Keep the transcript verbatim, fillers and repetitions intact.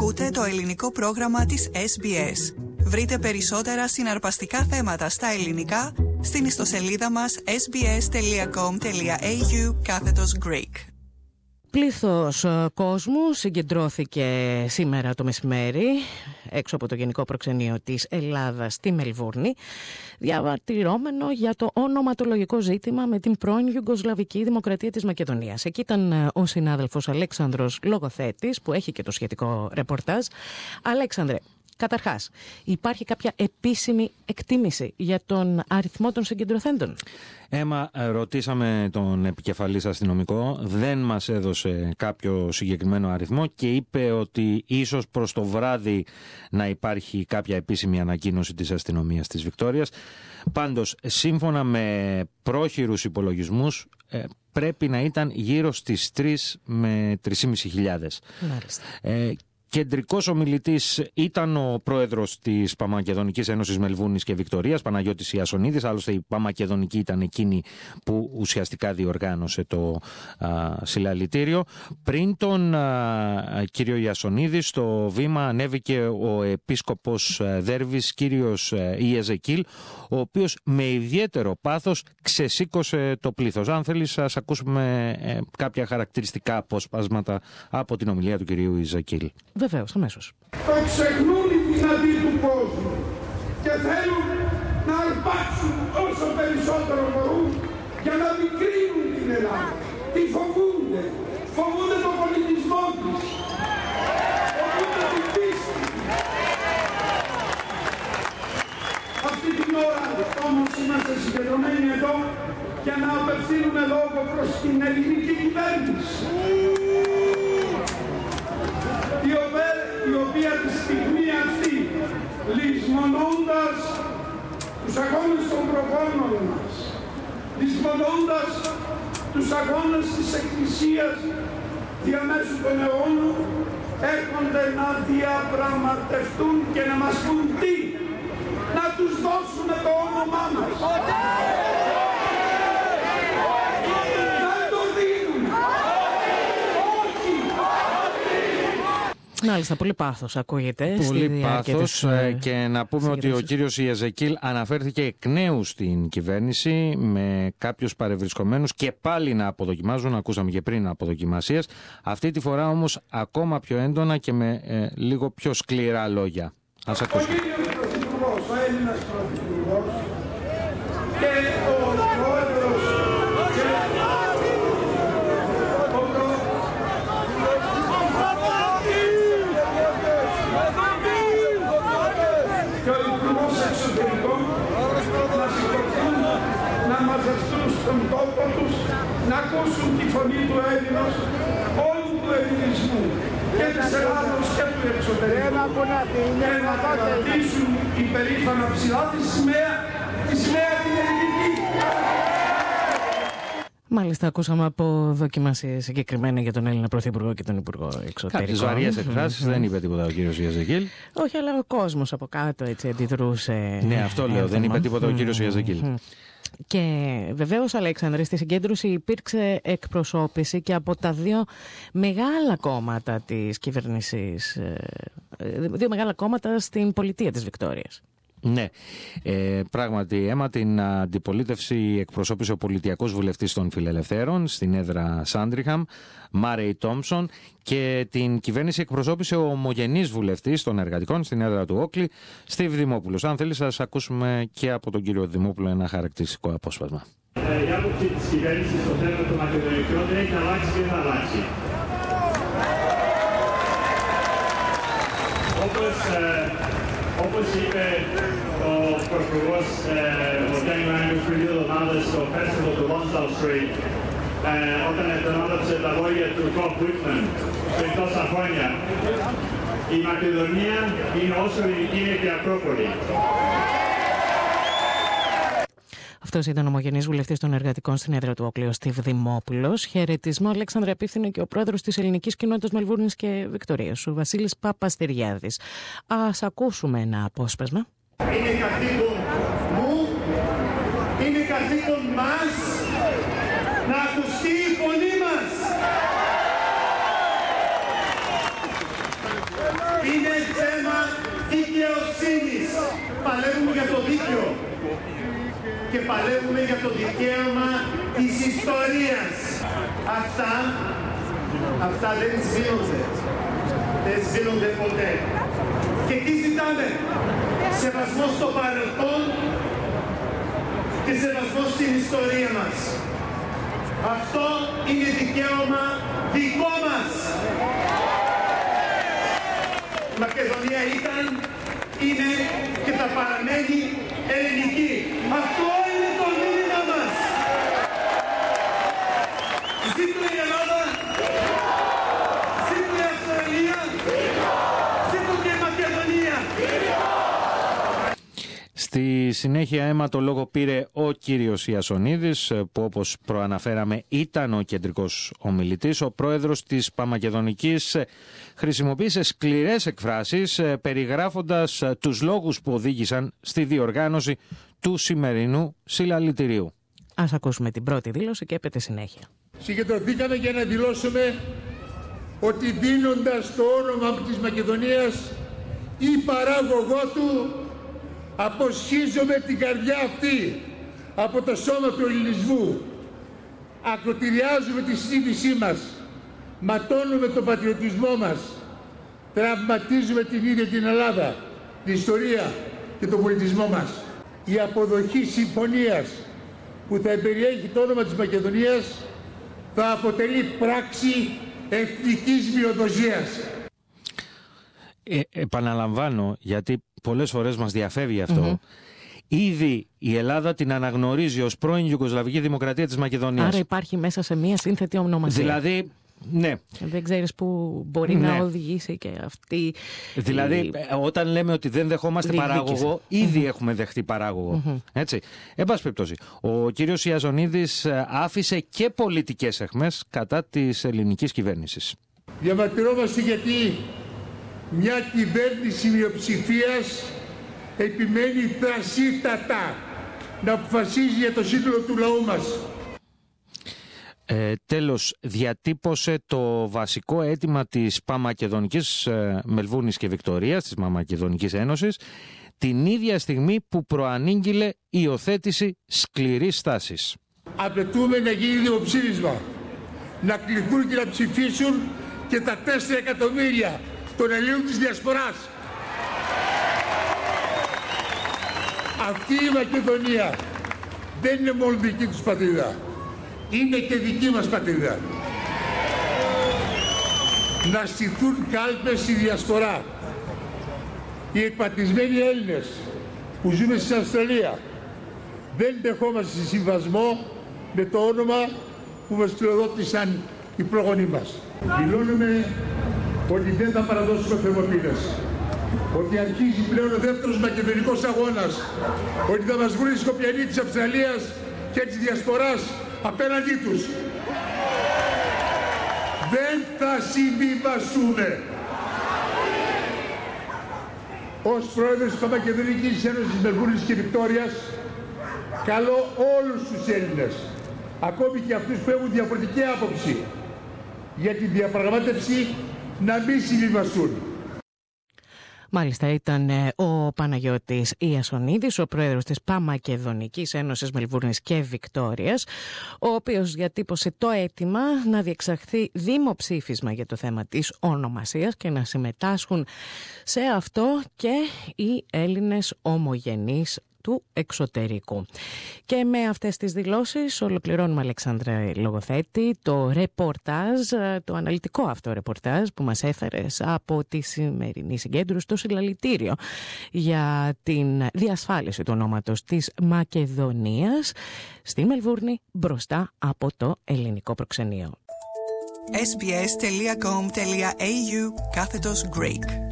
Ακούτε το ελληνικό πρόγραμμα της ες μπι ες. Βρείτε περισσότερα συναρπαστικά θέματα στα ελληνικά στην ιστοσελίδα μας ες μπι ες τελεία κομ τελεία έι γιου κάθετος Greek. Πλήθος κόσμου συγκεντρώθηκε σήμερα το μεσημέρι έξω από το Γενικό Προξενείο της Ελλάδας στη Μελβούρνη, διαμαρτυρόμενο για το ονοματολογικό ζήτημα με την πρώην Ιουγκοσλαβική Δημοκρατία της Μακεδονίας. Εκεί ήταν ο συνάδελφος Αλέξανδρος Λογοθέτης, που έχει και το σχετικό ρεπορτάζ. Αλέξανδρε, καταρχάς, υπάρχει κάποια επίσημη εκτίμηση για τον αριθμό των συγκεντρωθέντων? Έμα, ρωτήσαμε τον επικεφαλής αστυνομικό, δεν μας έδωσε κάποιο συγκεκριμένο αριθμό και είπε ότι ίσως προς το βράδυ να υπάρχει κάποια επίσημη ανακοίνωση της αστυνομίας της Βικτόριας. Πάντως, σύμφωνα με πρόχειρους υπολογισμούς, πρέπει να ήταν γύρω στις τρεις με τρεις χιλιάδες πεντακόσιες. Μάλιστα. Ε, Κεντρικός ομιλητής ήταν ο πρόεδρος της Παμακεδονικής Ένωσης Μελβούρνης και Βικτορίας, Παναγιώτης Ιασονίδης. Άλλωστε η Παμακεδονική ήταν εκείνη που ουσιαστικά διοργάνωσε το α, συλλαλητήριο. Πριν τον α, κύριο Ιασονίδη, στο βήμα ανέβηκε ο επίσκοπος Δέρβης, κύριος Ιεζεκίλ, ο οποίος με ιδιαίτερο πάθος ξεσήκωσε το πλήθος. Αν θέλεις, ας ακούσουμε ε, κάποια χαρακτηριστικά απόσπασματα από την ομιλία του κυρίου Ιεζεκίλ. Βεβαίως, αμέσως. Το ξεχνούν οι δυνατοί του κόσμου και θέλουν να αρπάξουν όσο περισσότερο μπορούν για να μικρύνουν την Ελλάδα. Τι φοβούνται? Φοβούνται τον πολιτισμό της. Φοβούνται την πίστη. Αυτή την ώρα όμως είμαστε συγκεντρωμένοι εδώ για να απευθύνουμε λόγο προς την ελληνική κυβέρνηση, η οποία, η οποία τη στιγμή αυτή, λησμονώντας τους αγώνες των προγόνων μας, λησμονώντας τους αγώνες της Εκκλησίας διαμέσου των αιώνων, έρχονται να διαπραγματευτούν και να μας πούν τι, να τους δώσουμε το όνομά μας. Μάλιστα, πολύ πάθος ακούγεται. Πολύ πάθος της... και να πούμε ότι ο κύριος Ιεζεκίλ αναφέρθηκε εκ νέου στην κυβέρνηση με κάποιους παρευρισκομένους και πάλι να αποδοκιμάζουν, ακούσαμε και πριν αποδοκιμασίες, αυτή τη φορά όμως ακόμα πιο έντονα και με ε, λίγο πιο σκληρά λόγια. Ας ακούσουμε. Ο κύριος Πρωθυπουργός, ο Έλληνας Πρωθυπουργός και ο Πρόεδρος και ο Υπουργός Εξωτερικών να σηκωθούν, να μαζευτούν στον τόπο τους, να ακούσουν τη φωνή του Έλληνος, όλου του ελληνισμού και της Ελλάδος και του εξωτερικού και να κρατήσουν υπερήφανα ψηλά τη σημαία, τη σημαία την ελληνική. Μάλιστα, ακούσαμε από δοκιμασίες συγκεκριμένα για τον Έλληνα Πρωθυπουργό και τον Υπουργό Εξωτερικών. Κάποιες βαριές εκφράσεις, mm-hmm. δεν είπε τίποτα ο κύριος Ιεζεκίλ. Όχι, αλλά ο κόσμος από κάτω έτσι αντιδρούσε. Ναι, αυτό λέω, δεν είπε τίποτα ο κύριος Ιεζεκίλ. Mm-hmm. Και βεβαίως, Αλέξανδρε, στη συγκέντρωση υπήρξε εκπροσώπηση και από τα δύο μεγάλα κόμματα της κυβέρνησης, δύο μεγάλα κόμματα στην πολιτεία της Βικτόριας. Ναι, ε, πράγματι, αίμα την αντιπολίτευση εκπροσώπησε ο πολιτιακός βουλευτής των Φιλελευθέρων στην έδρα Σάντριχαμ, Μάρεϊ Τόμψον, και την κυβέρνηση εκπροσώπησε ο ομογενής βουλευτής των Εργατικών στην έδρα του Όκλη, Στίβ Δημόπουλος. Αν θέλεις, ας ακούσουμε και από τον κύριο Δημόπουλο ένα χαρακτηριστικό απόσπασμα. Ε, η άποψη της κυβέρνησης στο θέμα των Μακεδονικών δεν έχει αλλάξει και δεν θα αλλάξει. Όπως, ε, όπως είπε ο Πρωθυπουργός ο Γιάννη Μάγκος πριν δύο εβδομάδες στο Festival του Lonsdale Street, ε, όταν επανάλαψε τα λόγια του Κοπ Βίτμαν πριν τόσα χρόνια, η Μακεδονία είναι όσο ελληνική είναι και η Ακρόπολη. Αυτός ήταν ο ομογενής βουλευτής των Εργατικών στην έδρα του Όκλη, ο Στίβ Δημόπουλος. Χαιρετισμό, Αλέξανδρα, επίθυνε και ο πρόεδρος της ελληνικής κοινότητας Μελβούρνης και Βικτορίας, ο Βασίλης Παπαστεριάδης. Ας ακούσουμε ένα απόσπασμα. Είναι καθήκον μου, είναι καθήκον μας να ακουστεί η φωνή μας. Είναι θέμα δικαιοσύνης. Παλεύουμε για το δίκαιο και παλεύουμε για το δικαίωμα της ιστορίας. Αυτά, αυτά δεν σβήνονται. Δεν σβήνονται ποτέ. Και τι ζητάμε? Σεβασμό στο παρελθόν και σεβασμό στην ιστορία μας. Αυτό είναι δικαίωμα δικό μας. Η Μακεδονία ήταν, είναι και θα παραμένει ελληνική. Αυτό είναι το μήνυμα μας. Ζήτω η Ελλάδα, ζήτω η Αυστραλία, ζήτω και η Μακεδονία. Στη συνέχεια αίμα το λόγο πήρε ο κύριος Ιασονίδης, που όπως προαναφέραμε ήταν ο κεντρικός ομιλητής. Ο πρόεδρος της Παμακεδονικής χρησιμοποίησε σκληρές εκφράσεις, περιγράφοντας τους λόγους που οδήγησαν στη διοργάνωση του σημερινού συλλαλητηρίου. Ας ακούσουμε την πρώτη δήλωση και έπεται συνέχεια. Συγκεντρωθήκαμε για να δηλώσουμε ότι δίνοντας το όνομα της Μακεδονίας ή παράγωγό του, αποσχίζομαι την καρδιά αυτή από το σώμα του ελληνισμού. Ακροτηριάζουμε τη συνείδησή μας, ματώνουμε τον πατριωτισμό μας, τραυματίζουμε την ίδια την Ελλάδα, την ιστορία και τον πολιτισμό μας. Η αποδοχή συμφωνίας που θα περιέχει το όνομα της Μακεδονίας θα αποτελεί πράξη εθνικής μειοδοσίας. Ε, επαναλαμβάνω, γιατί πολλές φορές μας διαφεύγει αυτό. Mm-hmm. Ήδη η Ελλάδα την αναγνωρίζει ως πρώην Ιουγκοσλαβική Δημοκρατία της Μακεδονίας. Άρα υπάρχει μέσα σε μία σύνθετη ονομασία. Δηλαδή, ναι. Δεν ξέρεις που μπορεί ναι. να οδηγήσει και αυτή. Δηλαδή, η... όταν λέμε ότι δεν δεχόμαστε διεκδίκηση. παράγωγο, ήδη mm-hmm. έχουμε δεχτεί παράγωγο. Mm-hmm. Έτσι. Εν πάση περιπτώσει, ο κύριος Ιαζονίδης άφησε και πολιτικές αιχμές κατά της ελληνικής κυβέρνησης. Διαμαρτυρόμαστε γιατί μια κυβέρνηση μειοψηφίας επιμένει θρασίτατα να αποφασίζει για το σύνολο του λαού μας. Ε, τέλος, διατύπωσε το βασικό αίτημα της Παμακεδονικής ε, Μελβούνης και Βικτωρίας, της Παμακεδονικής Ένωσης, την ίδια στιγμή που προανήγγειλε υιοθέτηση σκληρής στάσης. Απαιτούμε να γίνει δημοψήφισμα, να κληθούν και να ψηφίσουν και τα τέσσερα εκατομμύρια των Ελλήνων της Διασποράς. Αυτή η Μακεδονία δεν είναι μόνο δική τους πατρίδα, είναι και δική μας πατρίδα. Να στηθούν κάλπες στη Διασπορά. Οι εκπατρισμένοι Έλληνες που ζούμε στην Αυστραλία δεν δεχόμαστε συμβασμό με το όνομα που μας κληροδότησαν οι πρόγονοί μας. Δηλώνουμε ότι δεν θα παραδώσουμε Θερμοπύλες, ότι αρχίζει πλέον ο δεύτερος μακεδονικός αγώνας, ότι θα μας βρουν οι Σκοπιανοί της Αυστραλίας και της Διασποράς απέναντί τους. Δεν θα συμβιβαστούμε. Ως πρόεδρος της Παμακεδονικής Ένωσης Μελβούρνης και Βικτόριας, καλώ όλους τους Έλληνες, ακόμη και αυτούς που έχουν διαφορετική άποψη, για τη διαπραγμάτευση να μην συμβιβαστούν. Μάλιστα, ήταν ο Παναγιώτης Ιασονίδης, ο πρόεδρος της Παμακεδονικής Ένωσης Μελβούρνης και Βικτόριας, ο οποίος διατύπωσε το αίτημα να διεξαχθεί δημοψήφισμα για το θέμα της ονομασίας και να συμμετάσχουν σε αυτό και οι Έλληνες ομογενείς του εξωτερικού. Και με αυτές τις δηλώσεις ολοκληρώνουμε, Αλεξάνδρα Λογοθέτη, το ρεπορτάζ, το αναλυτικό αυτό ρεπορτάζ που μας έφερες από τη σημερινή συγκέντρωση στο συλλαλητήριο για την διασφάλιση του ονόματος της Μακεδονίας στη Μελβούρνη μπροστά από το ελληνικό προξενείο. ες μπι ες τελεία κομ τελεία έι γιου κάθετος Greek